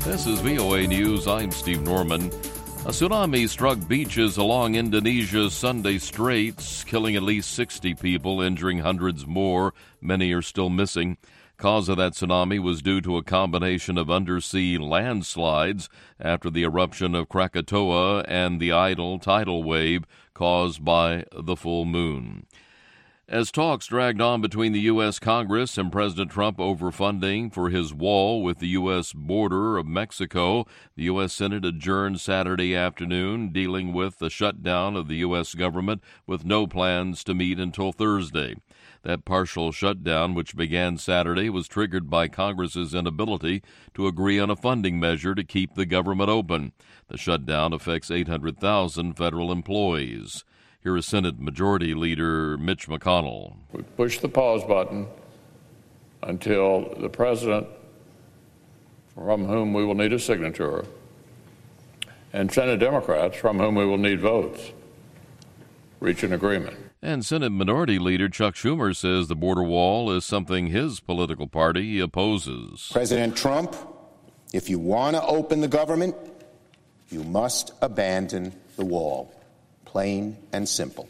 This is VOA News. I'm Steve Norman. A tsunami struck beaches along Indonesia's Sunday Straits, killing at least 60 people, injuring hundreds more. Many are still missing. Cause of that tsunami was due to a combination of undersea landslides after the eruption of Krakatoa and the idle tidal wave caused by the full moon. As talks dragged on between the U.S. Congress and President Trump over funding for his wall with the U.S. border of Mexico, the U.S. Senate adjourned Saturday afternoon, dealing with the shutdown of the U.S. government with no plans to meet until Thursday. That partial shutdown, which began Saturday, was triggered by Congress's inability to agree on a funding measure to keep the government open. The shutdown affects 800,000 federal employees. Here is Senate Majority Leader Mitch McConnell. We push the pause button until the president, from whom we will need a signature, and Senate Democrats, from whom we will need votes, reach an agreement. And Senate Minority Leader Chuck Schumer says the border wall is something his political party opposes. President Trump, if you want to open the government, you must abandon the wall. Plain and simple.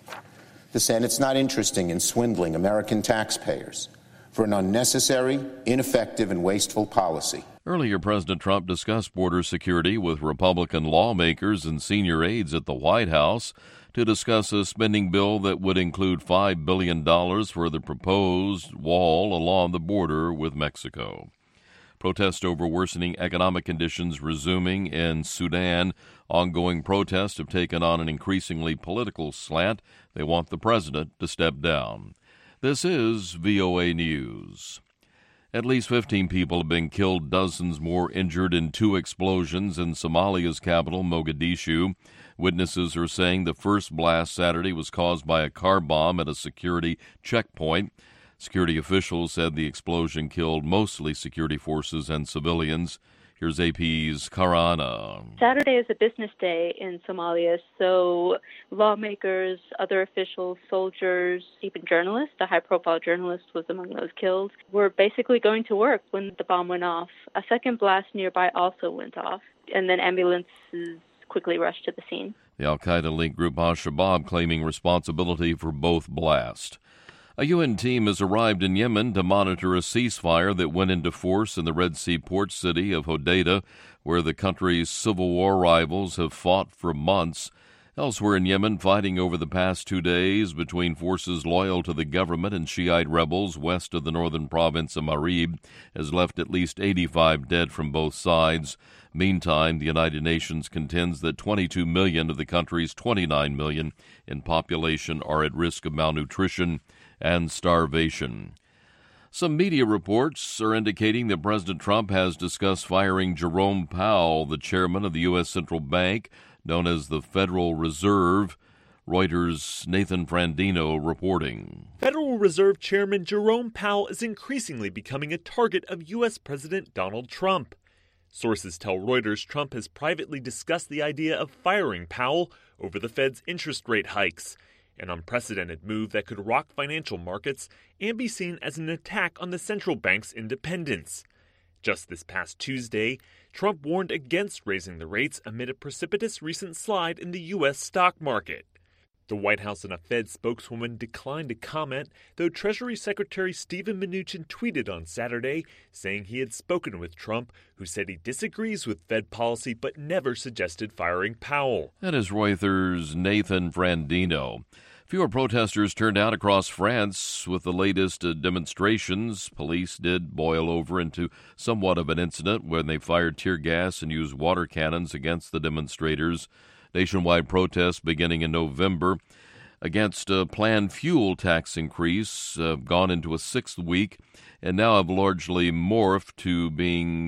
The Senate's not interested in swindling American taxpayers for an unnecessary, ineffective, and wasteful policy. Earlier, President Trump discussed border security with Republican lawmakers and senior aides at the White House to discuss a spending bill that would include $5 billion for the proposed wall along the border with Mexico. Protests over worsening economic conditions resuming in Sudan. Ongoing protests have taken on an increasingly political slant. They want the president to step down. This is VOA News. At least 15 people have been killed, dozens more injured in two explosions in Somalia's capital, Mogadishu. Witnesses are saying the first blast Saturday was caused by a car bomb at a security checkpoint. Security officials said the explosion killed mostly security forces and civilians. Here's AP's Karana. Saturday is a business day in Somalia, so lawmakers, other officials, soldiers, even journalists, a high-profile journalist was among those killed, were basically going to work when the bomb went off. A second blast nearby also went off, and then ambulances quickly rushed to the scene. The al-Qaeda-linked group Al-Shabaab claiming responsibility for both blasts. A UN team has arrived in Yemen to monitor a ceasefire that went into force in the Red Sea port city of Hodeidah, where the country's civil war rivals have fought for months. Elsewhere in Yemen, fighting over the past 2 days between forces loyal to the government and Shiite rebels west of the northern province of Marib has left at least 85 dead from both sides. Meantime, the United Nations contends that 22 million of the country's 29 million in population are at risk of malnutrition and starvation. Some media reports are indicating that President Trump has discussed firing Jerome Powell, the chairman of the U.S. Central Bank, known as the Federal Reserve. Reuters' Nathan Frandino reporting. Federal Reserve Chairman Jerome Powell is increasingly becoming a target of U.S. President Donald Trump. Sources tell Reuters Trump has privately discussed the idea of firing Powell over the Fed's interest rate hikes, an unprecedented move that could rock financial markets and be seen as an attack on the central bank's independence. Just this past Tuesday, Trump warned against raising the rates amid a precipitous recent slide in the U.S. stock market. The White House and a Fed spokeswoman declined to comment, though Treasury Secretary Steven Mnuchin tweeted on Saturday, saying he had spoken with Trump, who said he disagrees with Fed policy but never suggested firing Powell. That is Reuters' Nathan Frandino. Fewer protesters turned out across France with the latest demonstrations. Police did boil over into somewhat of an incident when they fired tear gas and used water cannons against the demonstrators. Nationwide protests beginning in November against a planned fuel tax increase have gone into a sixth week and now have largely morphed to being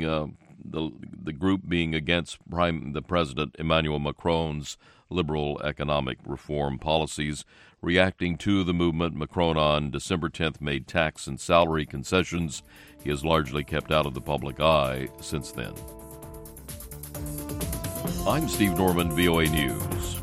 the group being against the President Emmanuel Macron's liberal economic reform policies. Reacting to the movement, Macron on December 10th made tax and salary concessions. He has largely kept out of the public eye since then. I'm Steve Norman, VOA News.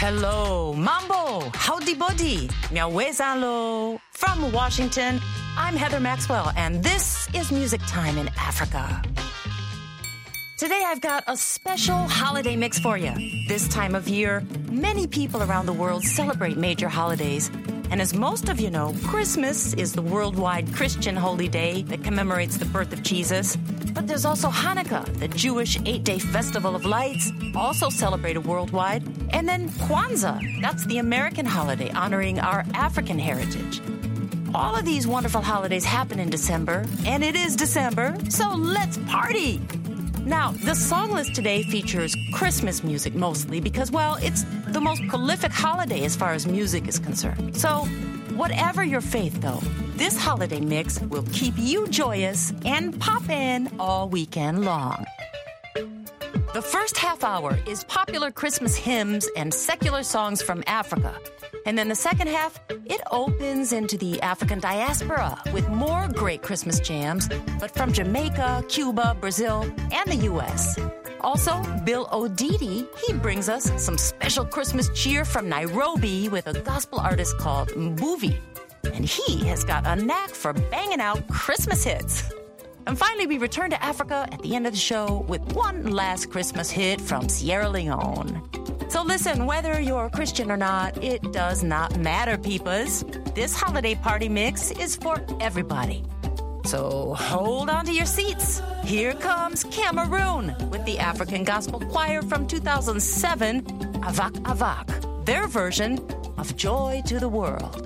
Hello, Mambo, howdy buddy, miawezalo. From Washington, I'm Heather Maxwell, and this is Music Time in Africa. Today I've got a special holiday mix for you. This time of year, many people around the world celebrate major holidays. And as most of you know, Christmas is the worldwide Christian holy day that commemorates the birth of Jesus. But there's also Hanukkah, the Jewish 8-day festival of lights, also celebrated worldwide. And then Kwanzaa, that's the American holiday honoring our African heritage. All of these wonderful holidays happen in December, and it is December, so let's party! Now, the song list today features Christmas music mostly because, well, it's the most prolific holiday as far as music is concerned. So, whatever your faith, though, this holiday mix will keep you joyous and poppin' all weekend long. The first half hour is popular Christmas hymns and secular songs from Africa. And then the second half, it opens into the African diaspora with more great Christmas jams, but from Jamaica, Cuba, Brazil, and the U.S. Also, Bill Odidi, he brings us some special Christmas cheer from Nairobi with a gospel artist called Mbuvi. And he has got a knack for banging out Christmas hits. And finally, we return to Africa at the end of the show with one last Christmas hit from Sierra Leone. So listen, whether you're a Christian or not, it does not matter, peepas. This holiday party mix is for everybody. So hold on to your seats. Here comes Cameroon with the African Gospel Choir from 2007, Avak Avak, their version of Joy to the World.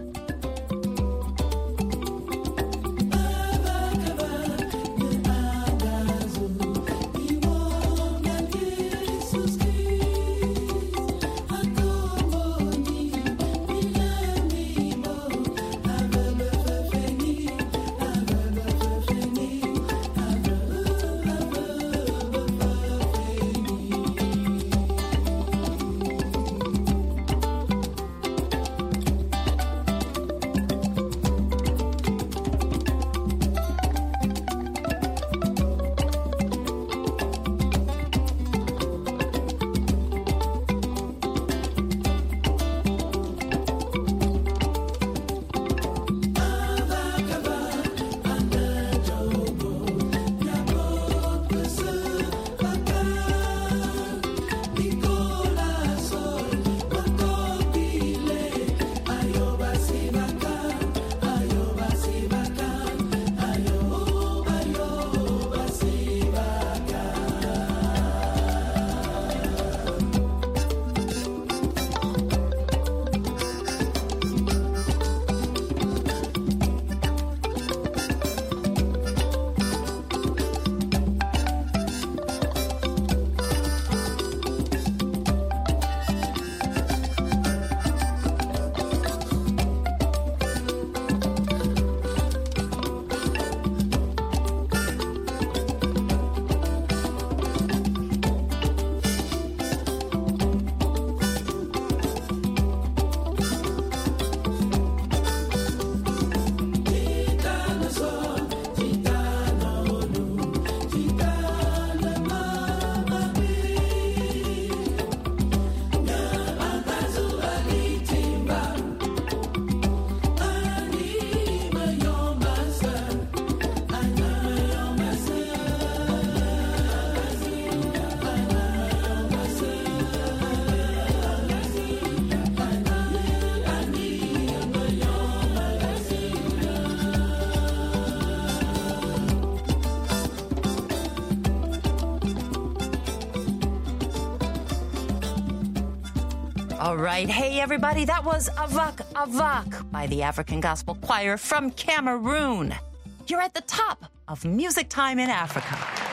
All right. Hey, everybody. That was Avak Avak by the African Gospel Choir from Cameroon. You're at the top of Music Time in Africa.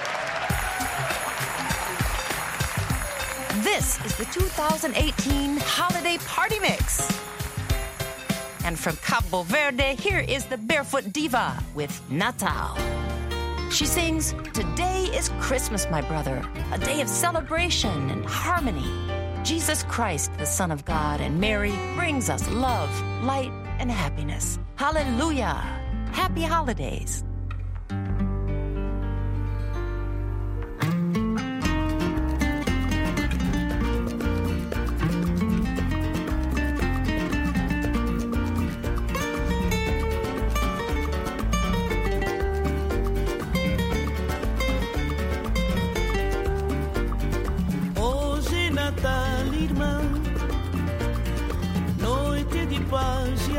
This is the 2018 Holiday Party Mix. And from Cabo Verde, here is the Barefoot Diva with Natal. She sings, "Today is Christmas, my brother, a day of celebration and harmony. Jesus Christ, the Son of God, and Mary brings us love, light, and happiness. Hallelujah! Happy holidays."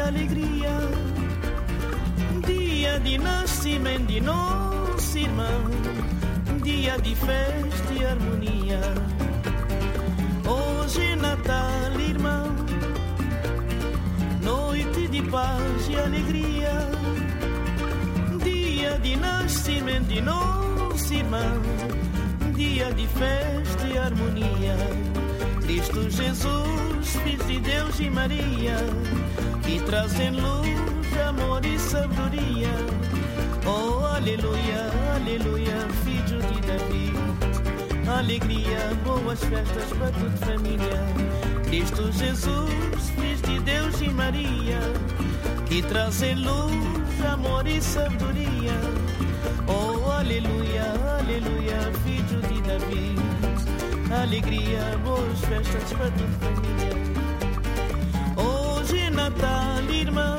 alegria, dia de nascimento de nosso irmão, dia de festa e harmonia. Hoje é Natal, irmão, noite de paz e alegria, dia de nascimento de nosso irmão, dia de festa e harmonia. Cristo Jesus, Filho de Deus e Maria, que trazem luz, amor e sabedoria. Oh, aleluia, aleluia, filho de Davi. Alegria, boas festas para toda família. Cristo Jesus, Filho de Deus e Maria, que trazem luz, amor e sabedoria. Oh, aleluia, aleluia, filho de Davi. Alegria, boas festas para toda família. Hoje é Natal, irmão,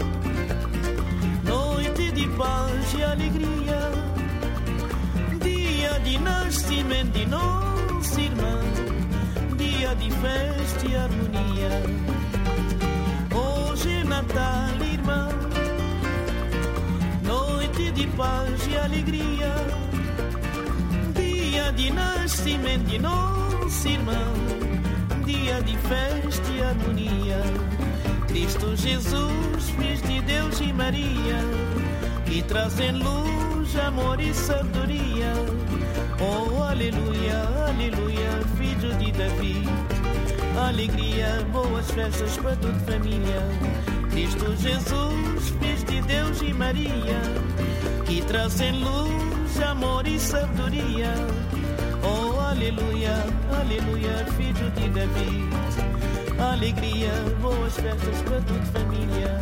noite de paz e alegria, dia de nascimento de nosso irmão, dia de festa e harmonia. Hoje é Natal, irmão, noite de paz e alegria, dia de nascimento de nosso irmão, dia de festa e harmonia. Cristo Jesus, Filho de Deus e Maria, que trazem luz, amor e sabedoria. Oh, aleluia, aleluia, filho de Davi. Alegria, boas festas para toda família. Cristo Jesus, Filho de Deus e Maria, que trazem luz, amor e sabedoria. Oh, aleluia, aleluia, filho de Davi. Alegria, boas festas para toda família.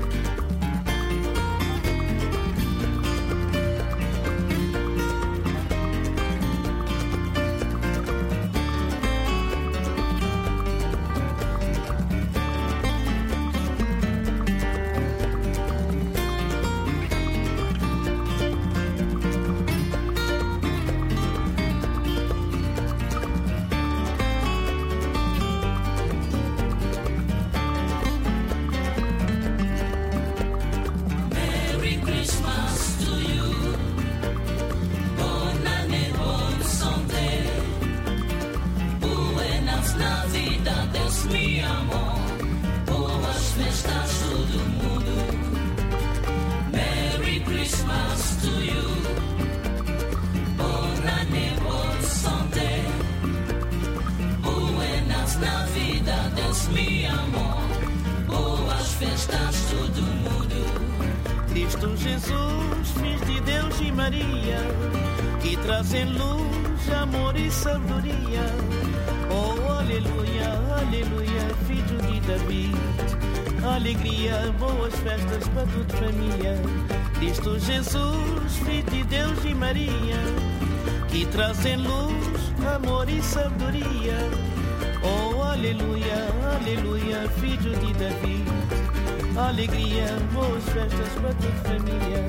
Cristo Jesus, Filho de Deus e Maria, que trazem luz, amor e sabedoria. Oh, aleluia, aleluia, filho de Davi. Alegria, boas festas para toda família. Cristo Jesus, Filho de Deus e Maria, que trazem luz, amor e sabedoria. Oh, aleluia, aleluia, filho de Davi. Alegria, boas festas para toda família.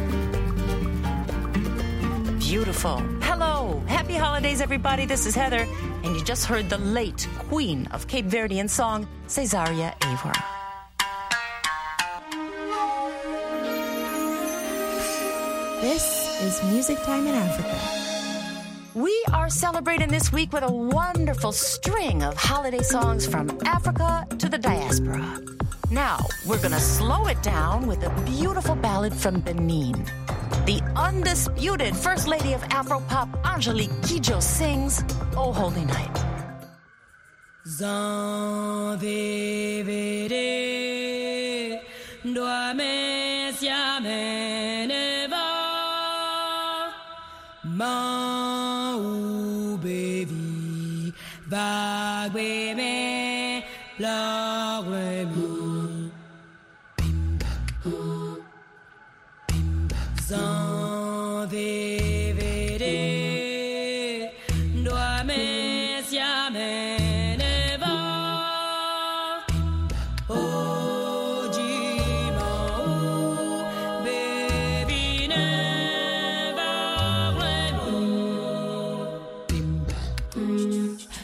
Beautiful. Hello. Happy holidays, everybody. This is Heather, and you just heard the late queen of Cape Verdean song, Cesaria Evora. This is Music Time in Africa. We are celebrating this week with a wonderful string of holiday songs from Africa to the diaspora. Now, we're going to slow it down with a beautiful ballad from Benin. The undisputed First Lady of Afropop, Angelique Kidjo, sings Oh Holy Night.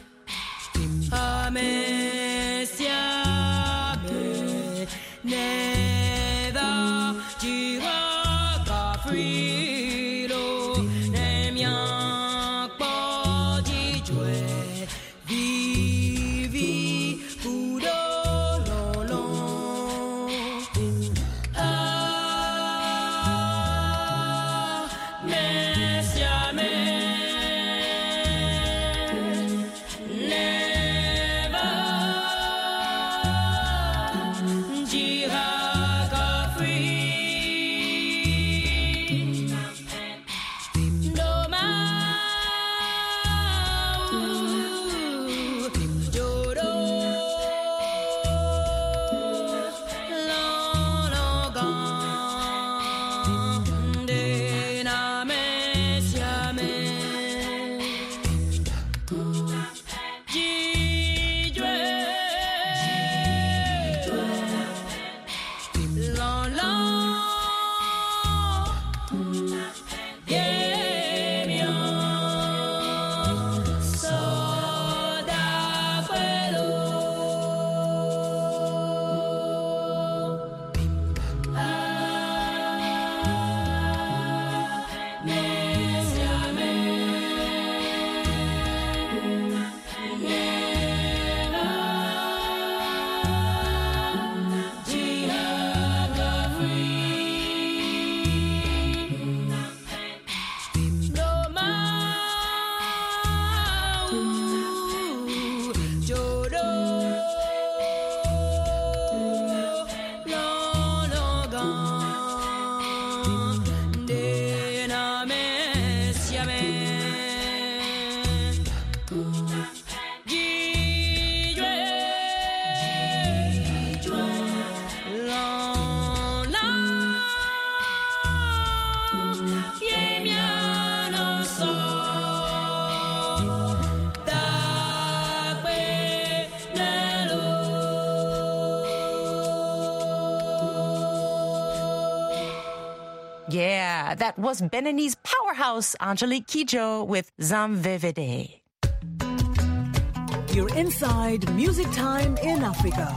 Siame, Vivi Kudololo. Ah, Messiame. Never Jiraga free. No Joro Lologan Dena Messiame Jijwe Lolo Gemio Soda Puelo Messiame Jiraga free. No Joro Lologan Dena Messiame Jijwe Lola Yemiano So Dakwe Nelo. Yeah, that was Beninese powerhouse Angelique Kidjo with Zamvevede. You're inside Music Time in Africa.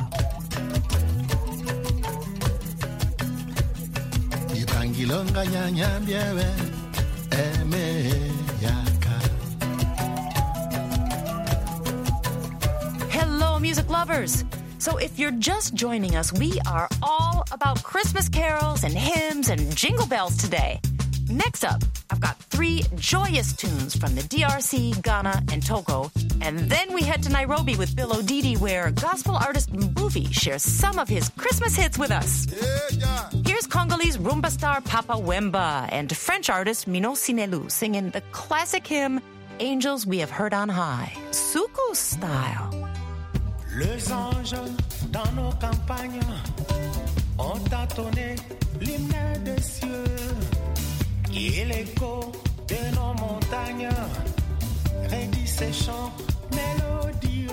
Ibangilonga nyanyambiewe eme yaka. Hello, music lovers. So if you're just joining us, we are all about Christmas carols and hymns and jingle bells today. Next up, I've got 3 joyous tunes from the DRC, Ghana, and Togo. And then we head to Nairobi with Bill Odidi, where gospel artist Mbuvi shares some of his Christmas hits with us. Here's Congolese rumba star Papa Wemba and French artist Mino Sinelu singing the classic hymn, Angels We Have Heard on High, Suku style. Les anges dans nos campagnes ont entonné l'hymne des cieux et l'écho de nos montagnes redit ces chants mélodieux.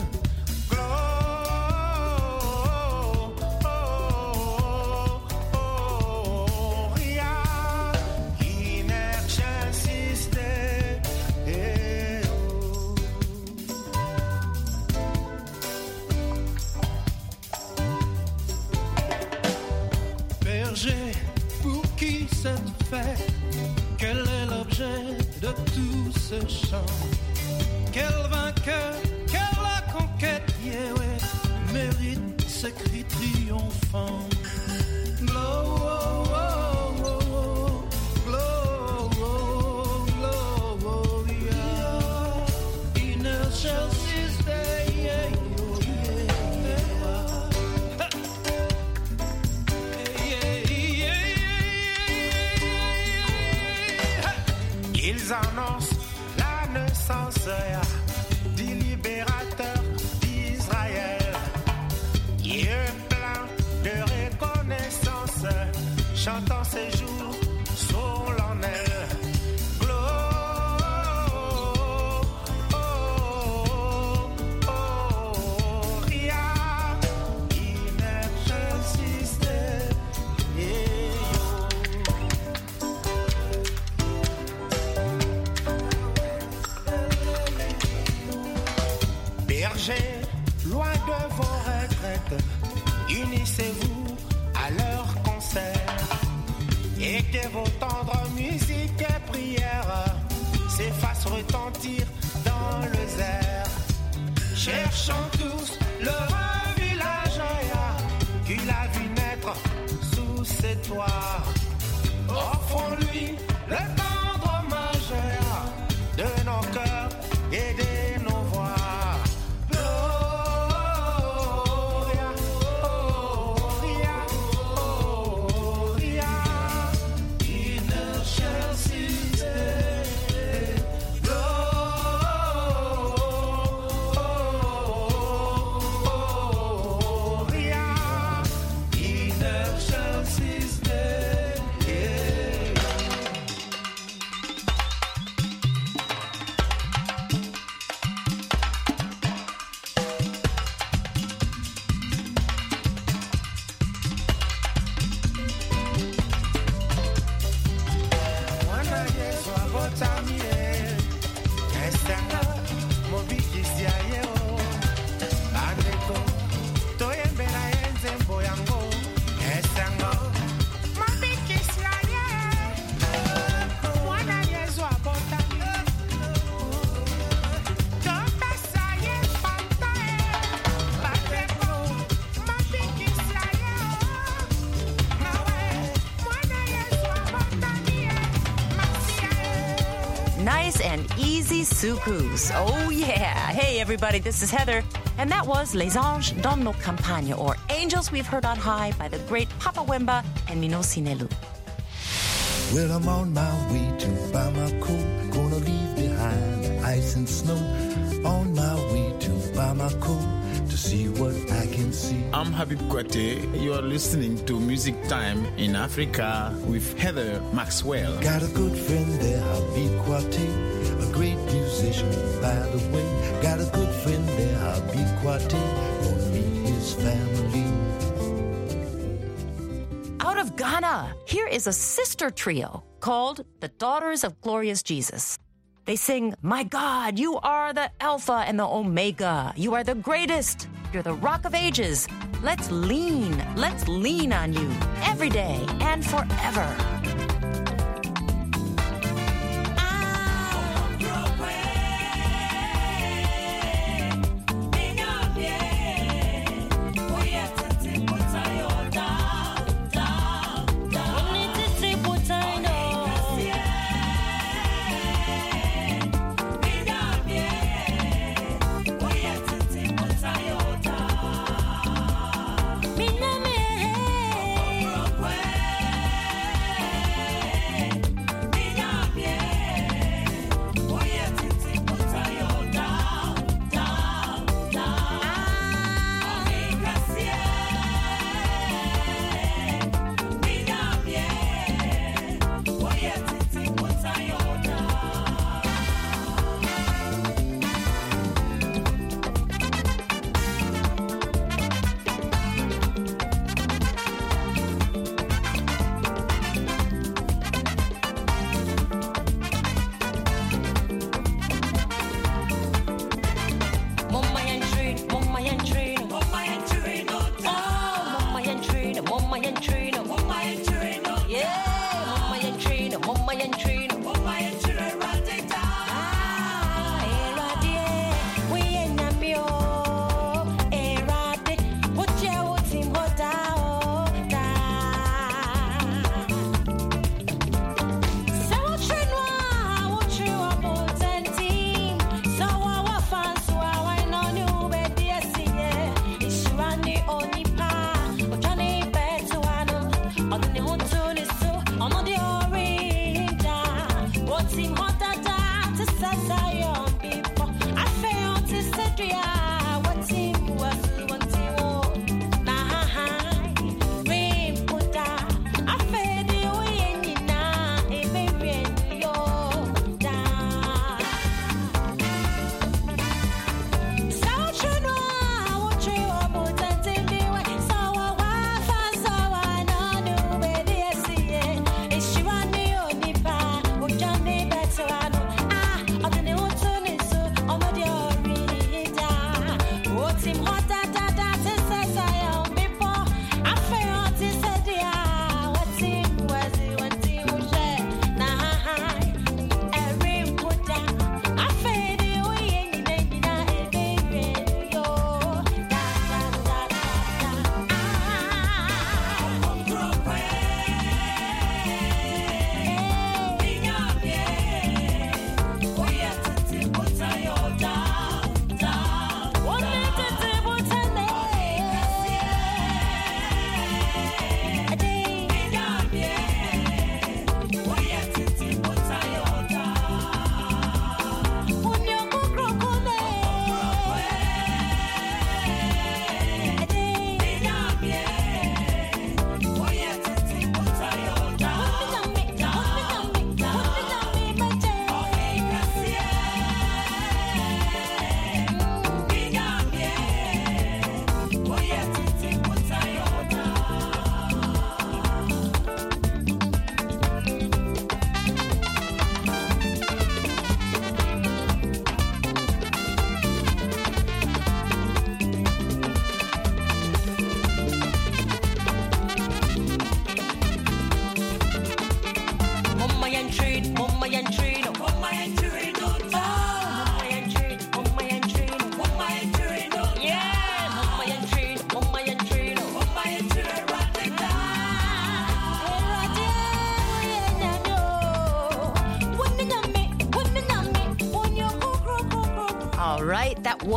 Pour qui cette fête, quel est l'objet de tout ce chant? Quel vainqueur, quelle la conquête, yeah, ouais, mérite ce cri triomphant. Ils annoncent la naissance du libérateur d'Israël. Dieu plein de reconnaissance, chantant ses jours solennels. Gloria in excelsis Deo. Bergers, loin de vos retraites, unissez-vous à leur concert et que vos tendres musiques et prières s'effacent retentir dans le air. cherchant tous leur village qu'il a vu naître sous ses toits. Offrons-lui le tendre hommage de nos cœurs et de nos voix. Gloria, Gloria, Gloria, in excelsis Dei. Gloria, in excelsis Dei. Mwana Yesu abotamie, esanga mobikisi ya yeo. Bandeko, toyembe na ye nzembo yango, esanga mobikisi ya ye. Mwana Yesu abotamie, topesa ye panta ye. Bandeko, mobikisi ya ye. Mawe, mwana Yesu abotamie, masia ye. Nice and easy sukus. Oh, yeah. Hey, everybody, this is Heather. And that was Les Anges dans nos campagnes, or Angels We've Heard on High by the great Papa Wemba and Mino Sinelu. Well, I'm on my way to Bamako, gonna leave behind the ice and snow. On my way to Bamako to see what I can see. I'm Habib Kwate. You're listening to Music Time in Africa with Heather Maxwell. Got a good friend there, Habib Kwate, a great musician, by the way. Got a good friend there, Habib Kwate, gonna meet his family. Out of Ghana, here is a sister trio called the Daughters of Glorious Jesus. They sing, "My God, you are the Alpha and the Omega. You are the greatest. You're the Rock of Ages. Let's lean on you every day and forever."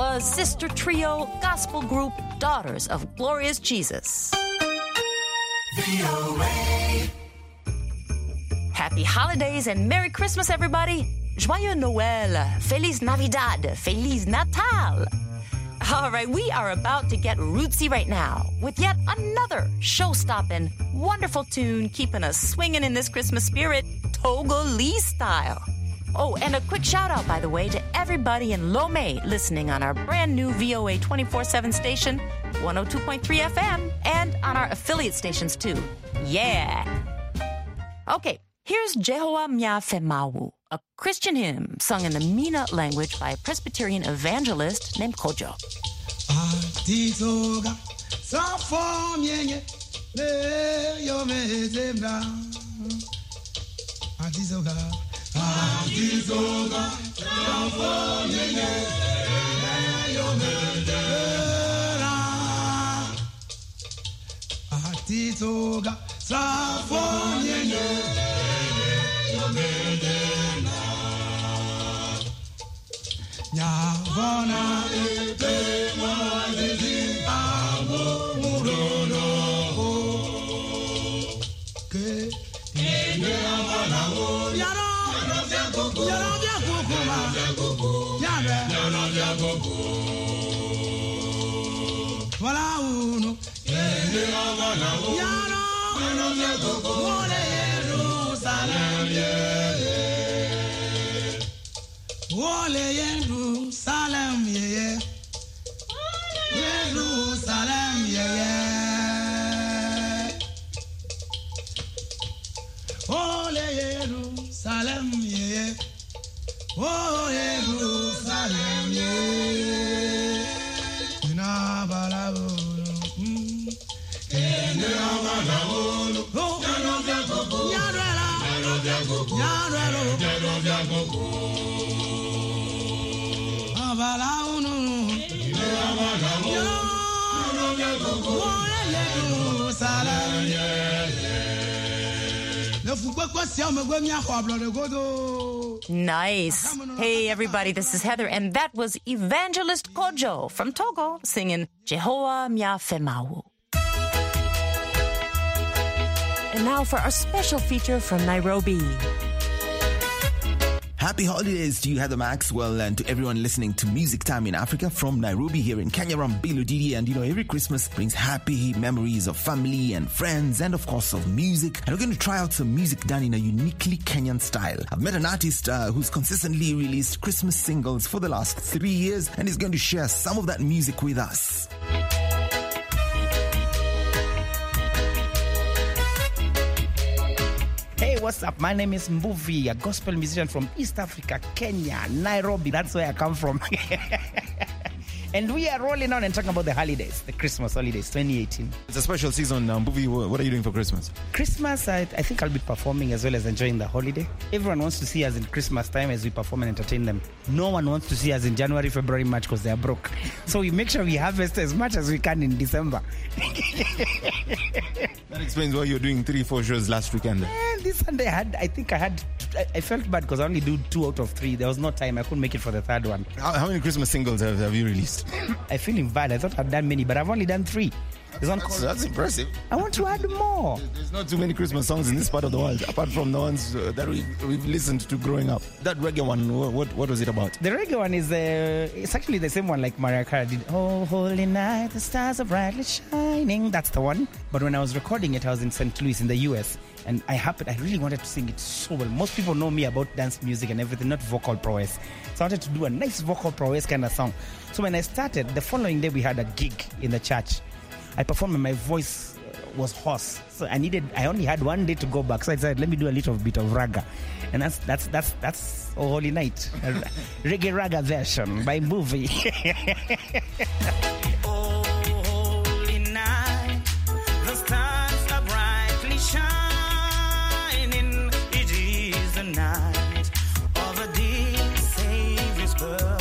Africa's sister trio gospel group Daughters of Glorious Jesus. Happy holidays and Merry Christmas, everybody. Joyeux Noël, Feliz Navidad, Feliz Natal. All right, we are about to get rootsy right now with yet another show-stopping, wonderful tune keeping us swinging in this Christmas spirit, Togolese style. Oh, and a quick shout-out, by the way, to everybody in Lomé listening on our brand new VOA 24/7 station, 102.3 FM, and on our affiliate stations, too. Yeah! Okay, here's Jehovah Mnyafemawu, a Christian hymn sung in the Mina language by a Presbyterian evangelist named Kojo. Nyavana ete mwazizi amo murono ke ene amana wo yaro vya gogo yaro vya gogo wala uno ene amana wo yaro vya gogo wole Jerusalem Wole Jerusalem, yeah. Jerusalem, yeah. Wole Jerusalem, yeah. Oh, Jerusalem, yeah. Ina balabolo, ina balabolo. Oh, Nice. Hey, everybody, this is Heather, and that was Evangelist Kojo from Togo singing Jehovah Mnyafemawu. And now for our special feature from Nairobi. Happy holidays to you, Heather Maxwell, and to everyone listening to Music Time in Africa from Nairobi here in Kenya. I'm Bill Odidi, and every Christmas brings happy memories of family and friends and, of course, of music. And we're going to try out some music done in a uniquely Kenyan style. I've met an artist who's consistently released Christmas singles for the last 3 years, and he's going to share some of that music with us. Hey, what's up? My name is Mbuvi, a gospel musician from East Africa, Kenya, Nairobi. That's where I come from. And we are rolling on and talking about the holidays, the Christmas holidays, 2018. It's a special season. Mbuvi, what are you doing for Christmas? Christmas, I think I'll be performing as well as enjoying the holiday. Everyone wants to see us in Christmas time as we perform and entertain them. No one wants to see us in January, February, March because they are broke. So we make sure we harvest as much as we can in December. That explains why you're doing 3-4 shows last weekend. This Sunday I felt bad because I only do 2 out of 3. There was no time. I couldn't make it for the third one. How many Christmas singles have you released? I feel bad. I thought I'd done many, but I've only done 3. That's impressive. I want to add more. There's not too many Christmas songs in this part of the world, apart from the ones that we've listened to growing up. That reggae one, what was it about? The reggae one is it's actually the same one like Mariah Carey did. Oh, holy night, the stars are brightly shining. That's the one. But when I was recording it, I was in St. Louis in the US. And I really wanted to sing it so well. Most people know me about dance music and everything, not vocal prowess. So I wanted to do a nice vocal prowess kind of song. So when I started, the following day we had a gig in the church. I performed and my voice was hoarse. So I only had 1 day to go back. So I decided, let me do a little bit of raga. And that's Oh Holy Night. Reggae raga version by Movie. Oh, holy night, the stars are brightly shining. It is the night of the dear Savior's birth.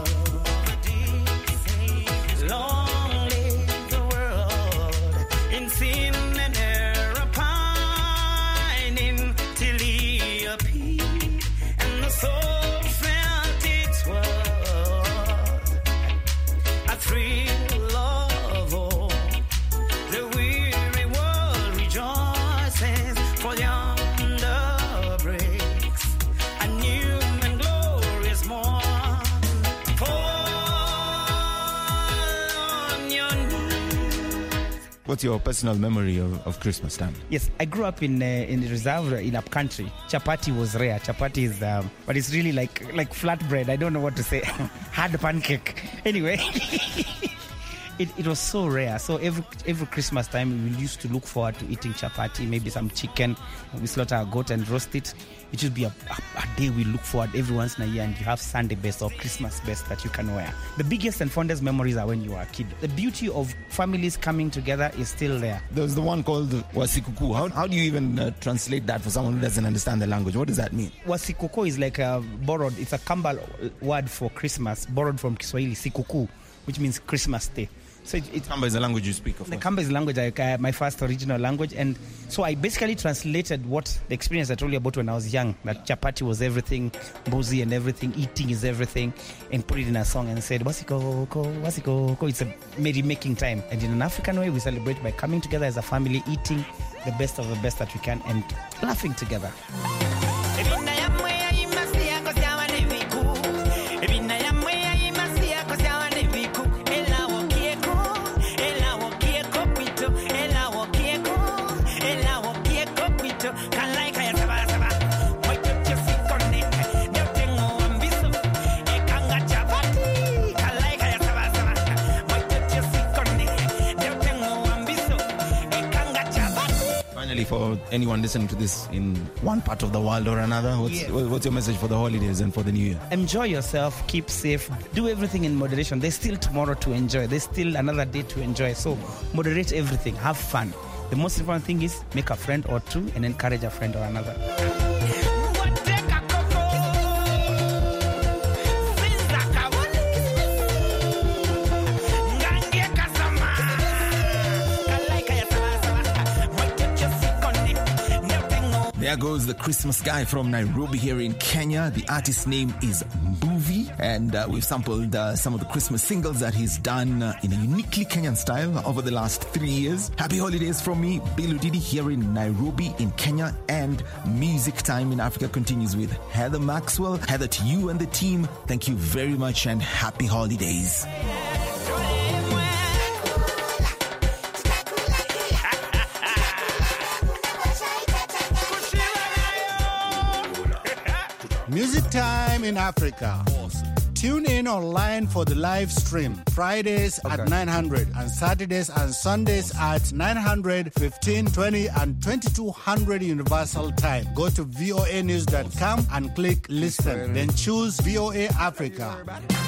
Long live the world in sin and error pining till he appeared and the soul felt its worth. What's your personal memory of Christmas time? Yes, I grew up in the reserve in upcountry. Chapati was rare. Chapati is, but it's really like flatbread. I don't know what to say. Hard pancake. Anyway. It was so rare. So every Christmas time, we used to look forward to eating chapati, maybe some chicken. We slaughter a goat and roast it. It should be a day we look forward every once in a year, and you have Sunday best or Christmas best that you can wear. The biggest and fondest memories are when you were a kid. The beauty of families coming together is still there. There's the one called Wasikuku. How do you even translate that for someone who doesn't understand the language? What does that mean? Wasikuku is like borrowed. It's a Kamba word for Christmas, borrowed from Kiswahili, Sikuku, which means Christmas Day. So Kamba is the language you speak of. The Kamba is the language, my first original language. And so I basically translated what the experience I told you about when I was young, that chapati was everything, mbuzi and everything, eating is everything, and put it in a song and said, Wasiko, Wasiko. It's a merry-making time. And in an African way, we celebrate by coming together as a family, eating the best of the best that we can, and laughing together. For anyone listening to this in one part of the world or another, what's your message for the holidays and for the new year? Enjoy yourself, keep safe, do everything in moderation. There's still tomorrow to enjoy. There's still another day to enjoy. So moderate everything, have fun. The most important thing is make a friend or two and encourage a friend or another. There goes the Christmas guy from Nairobi here in Kenya. The artist's name is Mbuvi, and we've sampled some of the Christmas singles that he's done in a uniquely Kenyan style over the last 3 years. Happy holidays from me, Bilu Didi, here in Nairobi in Kenya, and Music Time in Africa continues with Heather Maxwell. Heather, to you and the team, thank you very much and happy holidays. Music Time in Africa. Tune in online for the live stream. Fridays at 900 and Saturdays and Sundays at 900, 15, 20 and 2200 Universal Time. Go to voanews.com and click listen. Then choose VOA Africa.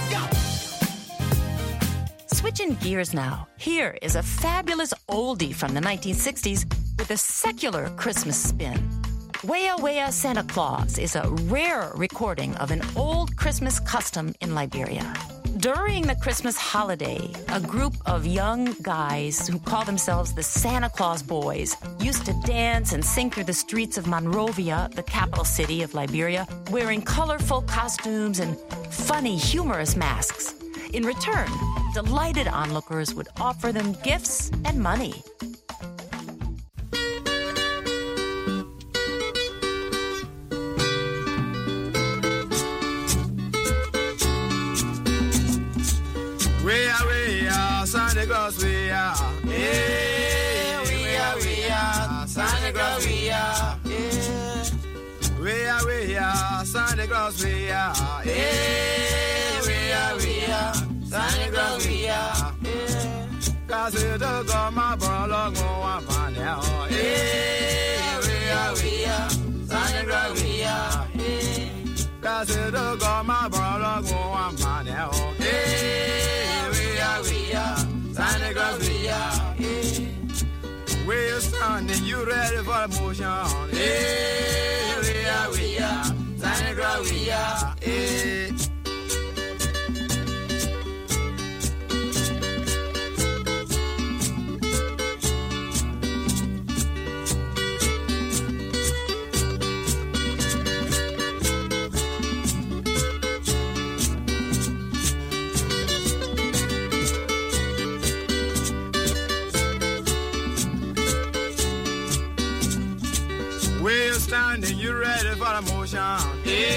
Switching gears now. Here is a fabulous oldie from the 1960s with a secular Christmas spin. Wea Wea Santa Claus is a rare recording of an old Christmas custom in Liberia. During the Christmas holiday, a group of young guys who call themselves the Santa Claus Boys used to dance and sing through the streets of Monrovia, the capital city of Liberia, wearing colorful costumes and funny, humorous masks. In return, delighted onlookers would offer them gifts and money. Santa Claus we are, yeah, we are, Santa Claus we are, yeah, we are, Santa Claus we are, yeah, we are, Santa Claus we are, yeah. 'Cause it don't go my brother go on my now, yeah, we are, Santa Claus we are, yeah. 'Cause it don't go my brother go on my now, yeah, we are, Santa Claus we are, yeah. We're standing, you ready for the motion, yeah, we are, Santa Claus we are, yeah. Standing, you ready for the motion?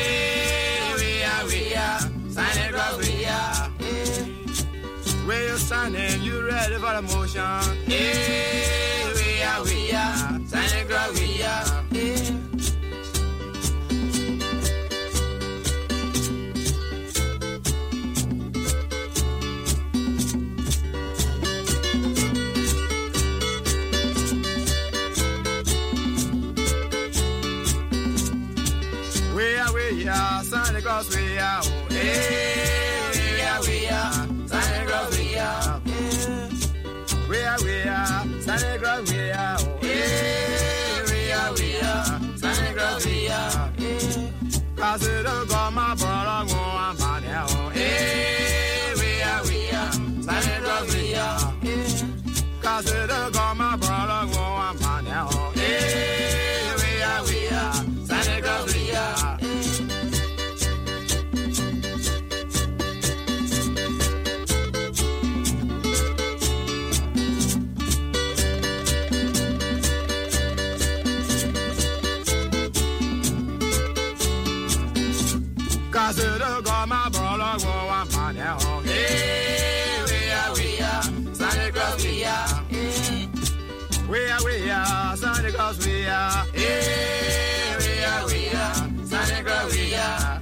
Yeah, we are, Santa Claus we are. Yeah. We're shining, you ready for the motion? Yeah, we are, Santa Claus, we are, yeah. Santa Claus, we are, oh, yeah, we are, Santa Claus, we are, yeah. We are, Santa Claus, we are, oh, yeah, we are, Santa Claus, we are, yeah. 'Cause it'll go my brother, go on my now, oh, yeah, we are, Santa Claus, we are, yeah. 'Cause it'll go my brother, go on my now, oh, yeah, we are, Santa Claus, we are. Cause it'll go my brother, go on my now. Yeah, we are, Santa Claus, we are. Yeah. We are, Santa Claus, we are. Yeah, we are, Santa Claus, we are.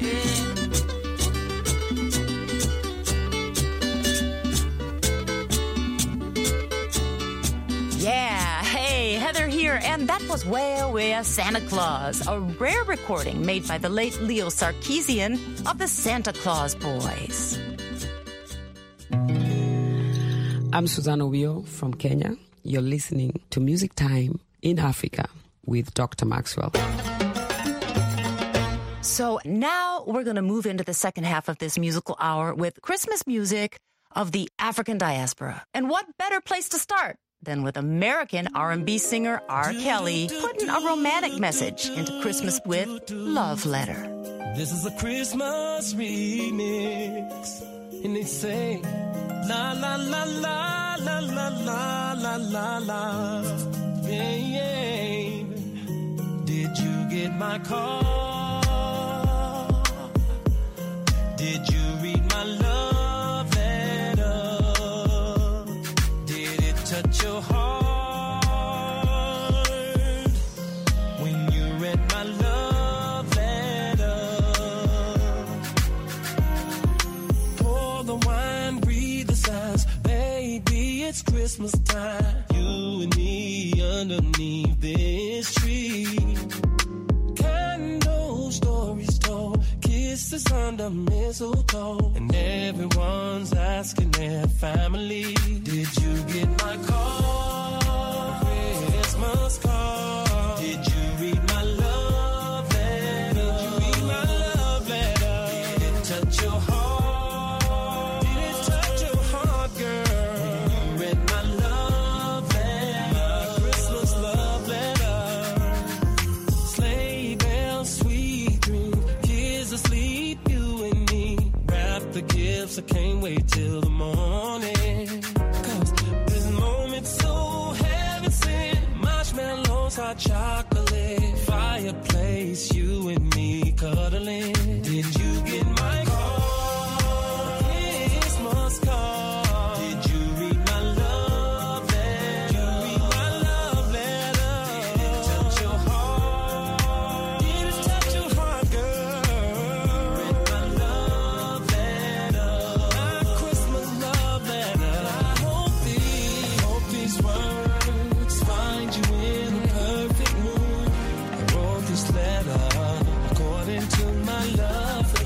Yeah, hey, Heather here, and that was Where Santa Claus, a rare recording made by the late Leo Sarkeesian of the Santa Claus Boys. I'm Susanna Wio from Kenya. You're listening to Music Time in Africa with Dr. Maxwell. So now we're going to move into the second half of this musical hour with Christmas music of the African diaspora. And what better place to start than with American R&B singer R. Kelly putting a romantic message into Christmas with Love Letter. This is a Christmas remix, and they say, la la la la la la la la la la. Yeah, yeah. Did you get my call? Did you read my love letter? Did it touch your heart when you read my love letter? Pour the wine, breathe the signs, baby, it's Christmas time. You and me underneath this tree. Candle stories told, kisses under mistletoe, and everyone's asking their family, did you get my call? Christmas call. Did you read my love letter? Did you read my love letter? Did it touch your heart? Did it touch your heart, girl? When you read my love letter, my Christmas love letter. Sleigh bells, sweet dreams, kids asleep, you and me. Wrap the gifts, I can't wait till the morning. 'Cause this moment's so heaven sent. Marshmallows, hot chocolate, fireplace, you and me cuddling. Did you get my call? Christmas call. Did you read my love letter? Did you read my love letter? Did it touch your heart? Did it touch your heart, girl? Read my love letter, my Christmas love letter. I hope these words find you in a perfect mood. I wrote this letter according to my love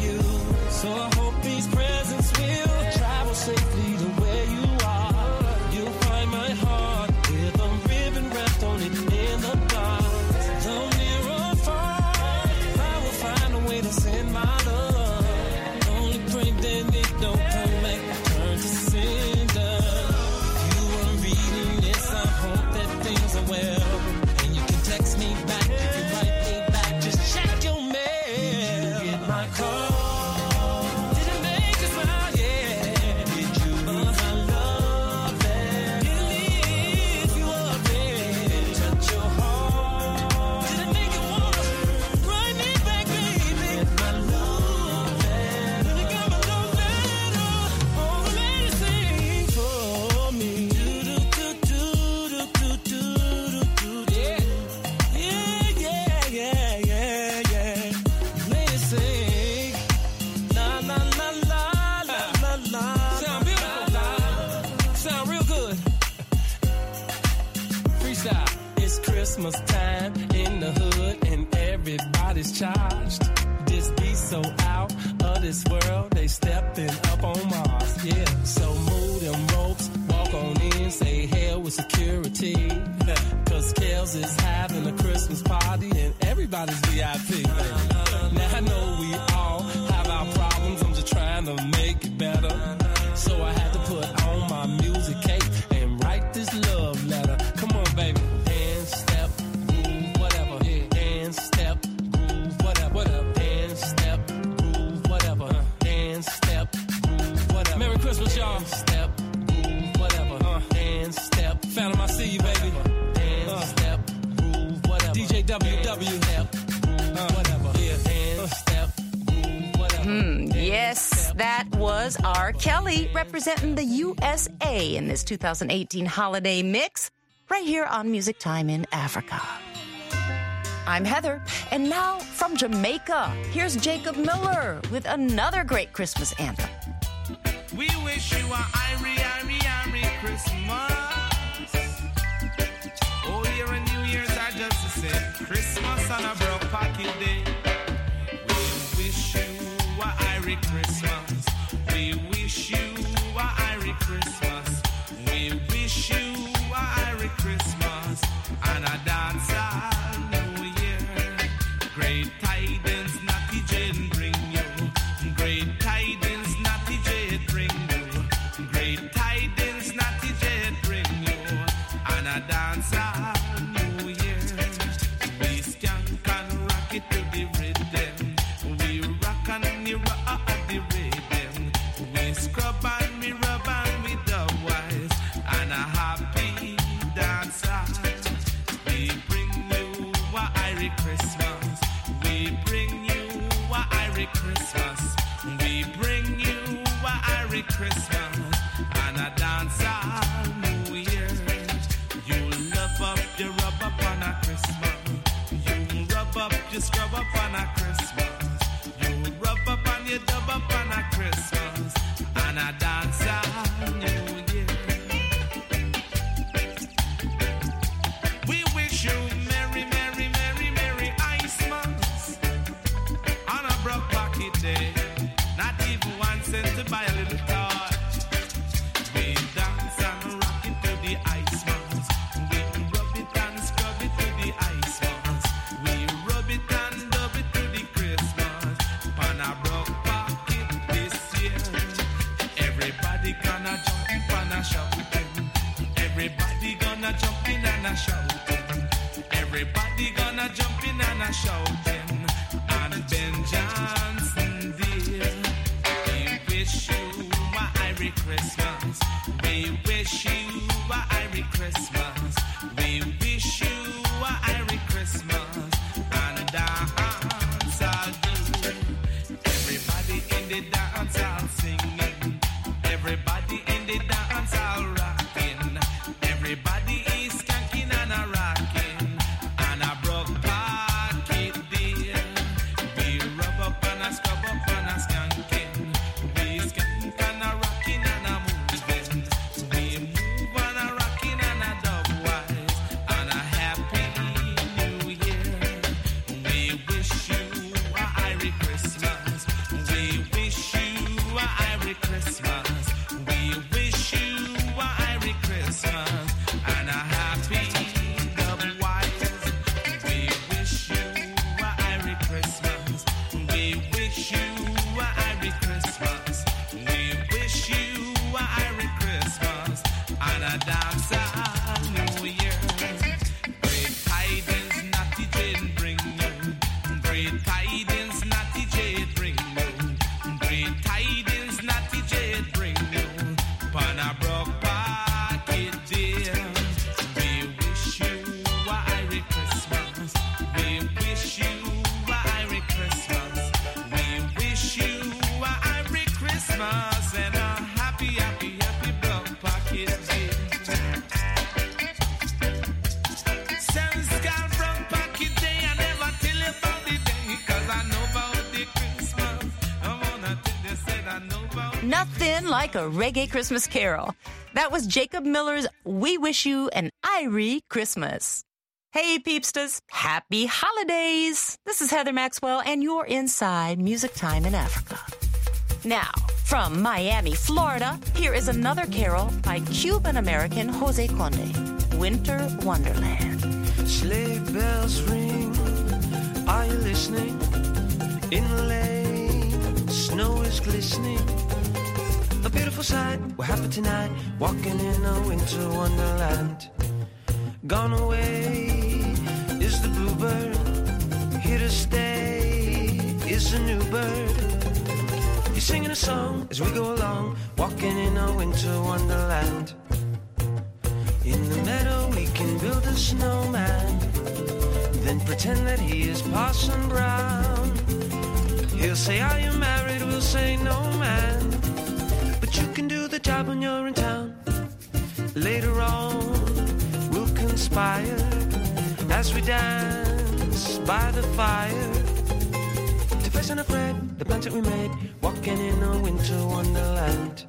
Christmas time in the hood and everybody's charged. This be so out of this world, they stepping up on Mars. Yeah, so move them ropes, walk on in, say hell with security. Cause Kels is having a Christmas party and everybody's VIP. Now I know we all have our problems, I'm just trying to make it better. So I had to put on my music cape and write this love letter. Come on, baby. Dance, step, groove, whatever. Yeah, dance, step, groove, whatever. Dance, step, groove, whatever. Dance, step, groove, whatever. Merry Christmas, y'all. Step, groove, whatever. Dance, step. Phantom, I see you, baby. Dance, step, groove, whatever. DJ WW, step, groove, whatever. Yeah, dance, step, groove, whatever. Yes, that was R. Kelly representing the USA in this 2018 holiday mix right here on Music Time in Africa. I'm Heather, and now from Jamaica, here's Jacob Miller with another great Christmas anthem. We wish you a Irie Christmas. Oh, year and New Year's are just the same. Christmas on a broke pocket day. We wish you a Irie Christmas. We wish you a Irie Christmas. We wish you a Irie Christmas and a dance all New Year. Great tidings, Natty Jane bring you. Great tidings, Natty Jane bring you. Great tidings, Natty Jane bring you. And a dance all New Year. We skank and rock it to the rhythm. We rock and we rock the rhythm. We scrub and we rub and we dub-wise. And a happy dance. We bring you a Irie Christmas. We bring you a Irie Christmas. We bring you a Irie Christmas. And a dance all New Year. You love up, you rub up on a Christmas. You rub up, you scrub up on a Christmas. You rub up and you dub up on a Christmas. And a dance all New Year. We wish you merry, merry, merry, merry Christmas on a broke pocket day. Not even 1 cent to buy a little torch. We dance and rock it to the Iceman's. We rub it and scrub it to the Iceman's. We rub it and dub it to the Christmas. On a broke pocket this year. Everybody gonna jump in and a shouting. Everybody gonna jump in and a shouting. Everybody gonna jump in and a shouting. And Ben Johnson dear, we wish you a Irie Christmas. We wish you a Irie Christmas. We wish you a Irie Christmas. And dance all good. Everybody in the dance all singing. Everybody in the dance all rocking. Everybody is skanking and a rocking. And a broke pocket dear. We rub up and a scrub up and a skanking. We skank and a rocking and a moving. We move and a rocking and a dub-wise. And a happy New Year. We wish you a Irie Christmas. We wish you a Irie Christmas. We wish you a Irie Christmas. And a happy dub-wise. We wish you a Irie Christmas. We wish you a Irie Christmas. We wish you a Irie Christmas. And a dance all New Year. Great tidings, Natty Jane bring you. Great tidings, Natty Jane bring you. Great tidings, Natty Jane bring you. Pan a broke pocket dear. We wish you a Irie Christmas. We wish you a Irie Christmas. We wish you a Irie Christmas and a happy, happy, happy broke pocket day. Sounds got broke pocket day. I never tell you about the day, 'cause I know about the Christmas. I wanna tell you, said I know about. Nothing like a reggae Christmas carol. That was Jacob Miller's We Wish You an Irie Christmas. Hey, Peepsters. Happy holidays. This is Heather Maxwell, and you're inside Music Time in Africa. Now, from Miami, Florida, here is another carol by Cuban-American Jose Conde, Winter Wonderland. Sleigh bells ring, are you listening? In the lane, snow is glistening. A beautiful sight, we're happy tonight, walking in a winter wonderland. Gone away is the bluebird, here to stay is a new bird. He's singing a song as we go along, walking in a winter wonderland. In the meadow we can build a snowman, then pretend that he is Parson Brown. He'll say, are you married? We'll say, no, man. But you can do the job when you're in town. Later on, we'll conspire as we dance by the fire to face unafraid the plans that we made, walking in a winter wonderland.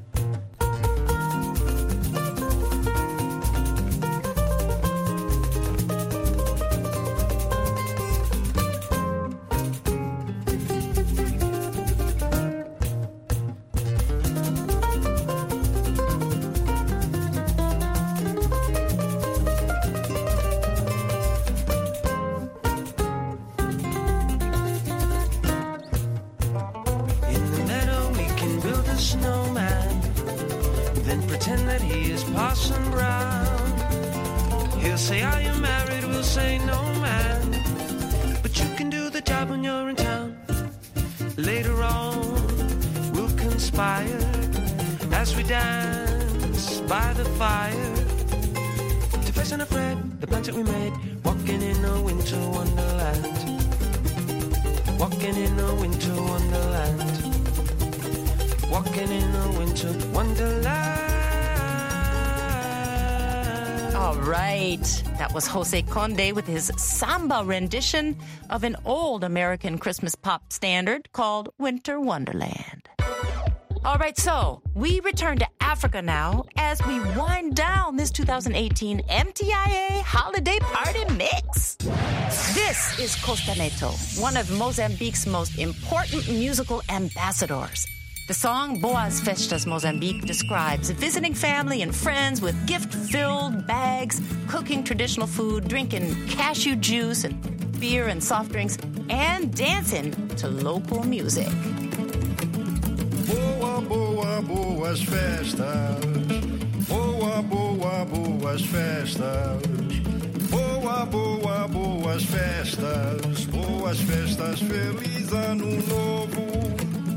Parson Brown. He'll say, are you married? We'll say, no, man. But you can do the job when you're in town. Later on, we'll conspire as we dance by the fire to face unafraid the plans that we made, walking in a winter wonderland. Walking in a winter wonderland. Walking in a winter wonderland. All right. That was Jose Conde with his samba rendition of an old American Christmas pop standard called Winter Wonderland. All right, so we return to Africa now as we wind down this 2018 MTIA Holiday Party Mix. This is Costa Neto, one of Mozambique's most important musical ambassadors. The song Boas Festas Mozambique describes visiting family and friends with gift-filled bags, cooking traditional food, drinking cashew juice and beer and soft drinks, and dancing to local music. Boa, boa, boas festas. Boa, boa, boas festas. Boa, boa, boas festas. Boas festas, feliz ano novo.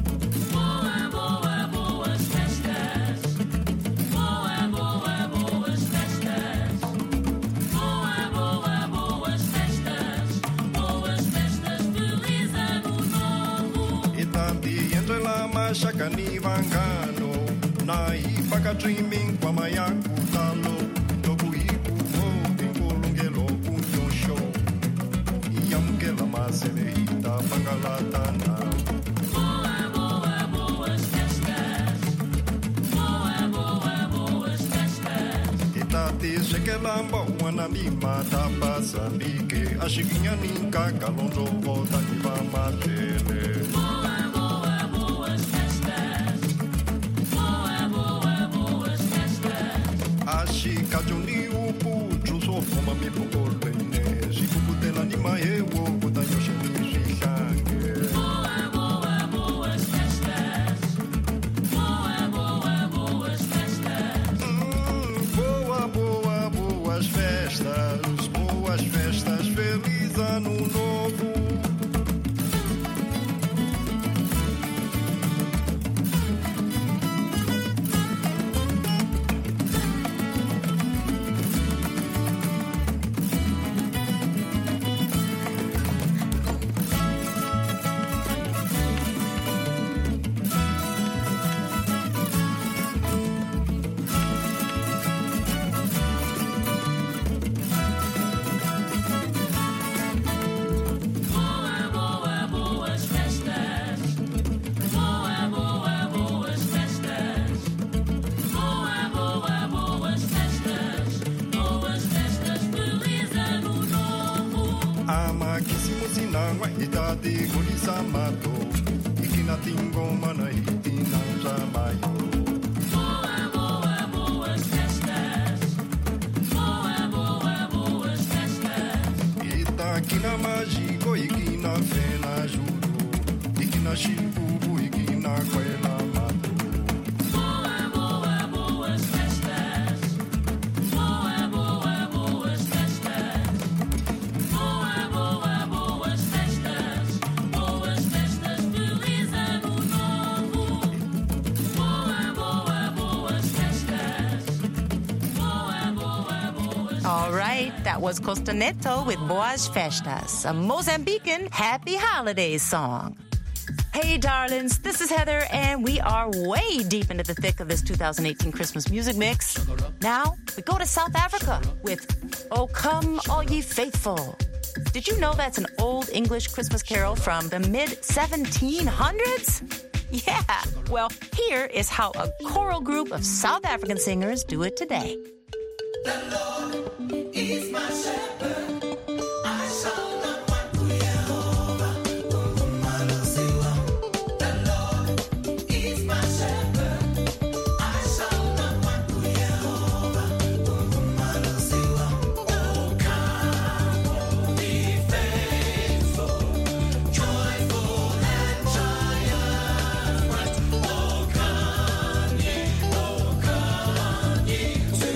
Shakani Vangano, Nai Pakatriming, Pamayaku Talo, Tobuiku, Pingolungelo, Punto Show, Yamkela Maselita, Pangalatana. Boa, boa, boas festas. Boa, boa, boas festas. Itate Shekelamba, Wanamima, Tapasambike, Ashikinyaninka, Kalonzo, Takiva Matele. Kajuni upu juso foma mi pokolene jikubutela ni maewo kutayoshi ni shikange. Boa, boa, boas festas. Boa, boa, boas festas. Boa, boa, boas festas. Boas festas, feliz ano novo. tingoma na hiti ng Jamayo. Boas festas. Boas festas. Itakina magico, ikina fena juro, ikina shipubu, ikina kwela mato. Boas festas. Boas festas. Boas festas. Boas festas, feliz ano novo. Boas festas. Boas. All right, that was Costa Neto with Boas Festas, a Mozambican happy holidays song. Hey, darlings, this is Heather, and we are way deep into the thick of this 2018 Christmas music mix. Now, we go to South Africa with O Come All Ye Faithful. Did you know that's an old English Christmas carol from the mid-1700s? Yeah, well, here is how a choral group of South African singers do it today. The Lord is my shepherd. I shall not want Jehovah. The Lord is my shepherd. I shall not want Jehovah. Oh, come, be faithful, joyful and triumphant. Oh, come ye to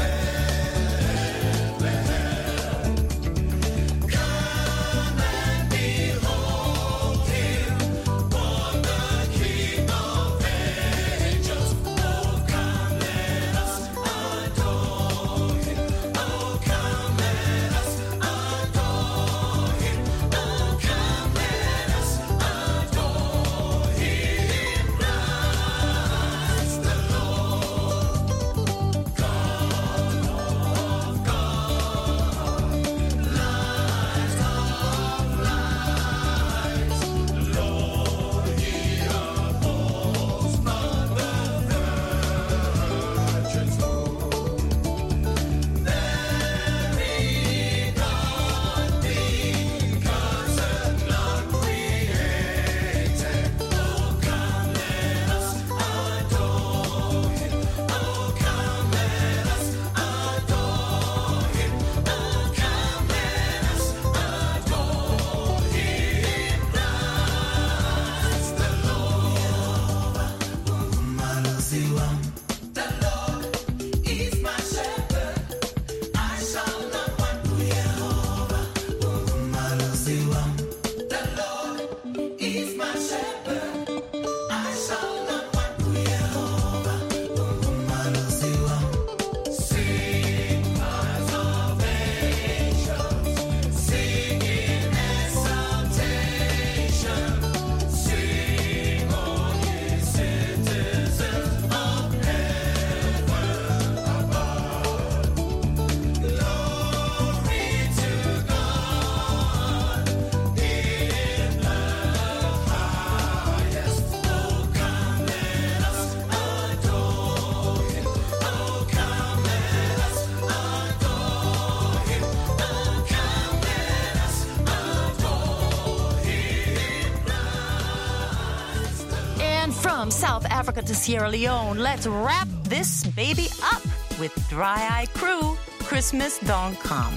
From South Africa to Sierra Leone, let's wrap this baby up with Dry Eye Crew, Christmas Don't Come.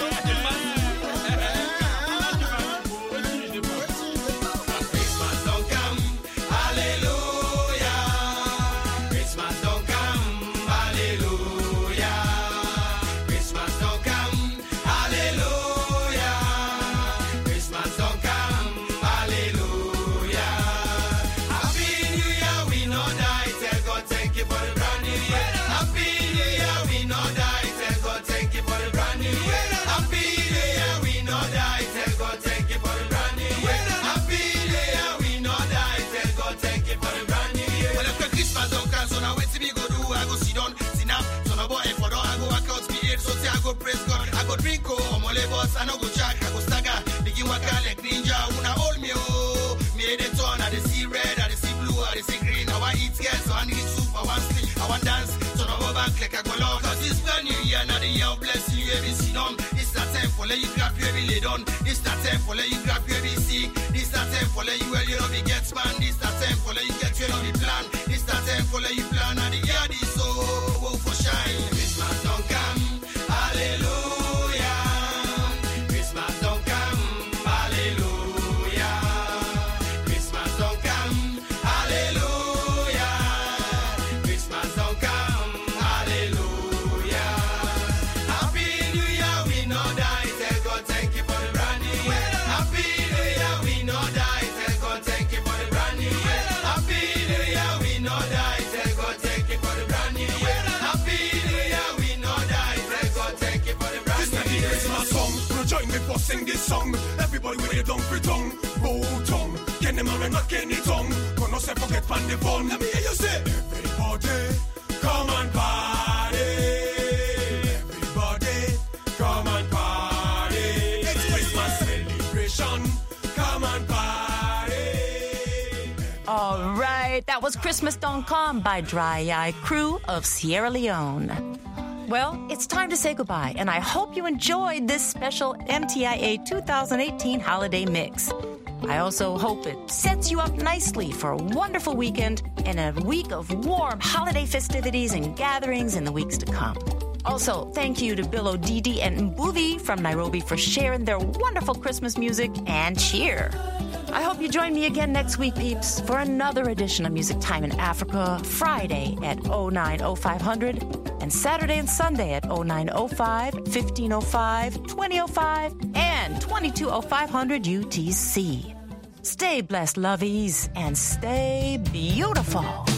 Don't I no go jack, I go stagger. Begin waka like ninja, una hold me, oh. Me the turn, I see red, I see blue, I see green. I want eat girls, so I need soup, I want sleep, I want dance. So no go back like I go long. Cause this brand new year, now the year of blessing you, every see on. It's that time for let you grab you every lay down. It's that time for let you grab you every sick. It's that time for let you well, you know, be get span. It's that time for let you get you know, the plan. It's that time for let you plan, and the year this so oh, for shine. Christmas don't come, hallelujah. Christmas don't come, hallelujah. Christmas don't come, hallelujah. Christmas don't come, hallelujah. Happy New Year, we know die. Tell God thank you for the brand new year. Happy New Year, we know die. Tell God thank you for the brand new year. Happy New Year, we know die. Tell God thank you for the brand new year. Happy New Year, we know die. Tell God thank you for the brand new year. This is my song. Wanna join me for sing this song? Everybody with a donkey tongue, roll tongue. Can the man not get any tongue? Gonna say forget pan the phone. Let me hear you say, everybody, come and party. Everybody, come and party. It's Christmas celebration. Come and party. All right, that was Christmas Don't Come by Dry Eye Crew of Sierra Leone. Well, it's time to say goodbye, and I hope you enjoyed this special MTIA 2018 holiday mix. I also hope it sets you up nicely for a wonderful weekend and a week of warm holiday festivities and gatherings in the weeks to come. Also, thank you to Bill Odidi and Mbuvi from Nairobi for sharing their wonderful Christmas music and cheer. I hope you join me again next week, peeps, for another edition of Music Time in Africa, Friday at 09:0500 and Saturday and Sunday at 09:05, 15:05, 20:05, and 22:0500 UTC. Stay blessed, lovies, and stay beautiful.